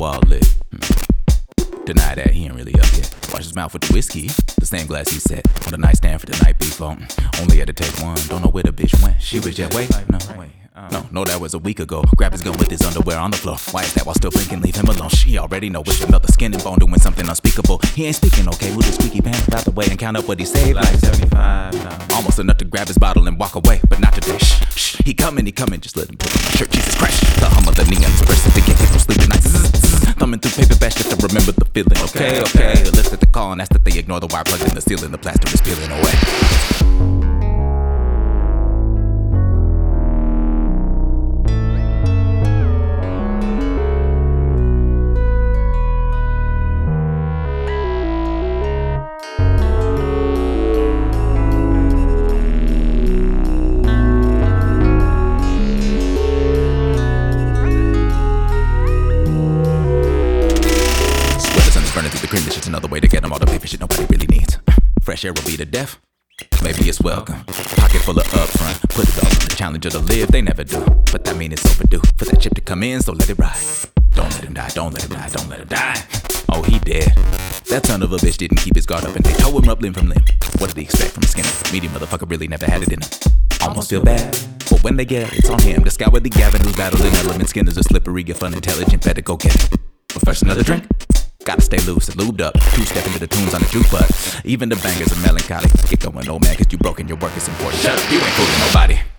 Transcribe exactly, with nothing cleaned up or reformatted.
wall lit. Hmm. Deny that, he ain't really up yet. Wash his mouth with the whiskey, the same glass he set on the nightstand for the night before. Only had to take one, don't know where the bitch went. She was just wait, no, wait. No, no, that was a week ago. Grab his gun with his underwear on the floor. Why is that while still blinking? Leave him alone. She already know it's another skin and bone doing something unspeakable. He ain't speaking, okay? With his squeaky pants out the way and count up what he saved. Like seventy-five, no. Almost enough to grab his bottle and walk away, but not today. Shh, shh. He coming, he coming. Just let him put on my shirt. Jesus Christ. The hum of the neon's bursting to get him from sleeping nights. Thumbing through paper bags just to remember the feeling. Okay, okay. okay. Lift at the call and ask that they ignore the wire plugged in the ceiling. The plaster is peeling away. Running through the cream, this shit's another way to get them all the paper shit nobody really needs. Fresh air will be to death, maybe it's welcome. Pocket full of upfront, put it all on the challenger to live, they never do. But that mean it's overdue for that chip to come in, so let it ride. Don't let him die, don't let him die, don't let him die. Oh, he dead. That son of a bitch didn't keep his guard up and they tore him up limb from limb. What did he expect from a skinner? Medium motherfucker really never had it in him. Almost feel bad, but when they get it, it's on him. The scour the Gavin who's battling element Skinner's a slippery, you're fun, intelligent, better go get it. But first another drink. Gotta stay loose and lubed up. Two-step into the tunes on the jukebox. Even the bangers are melancholy. Get going, old man, cause you broken, your work is important. Shut up, you ain't fooling nobody.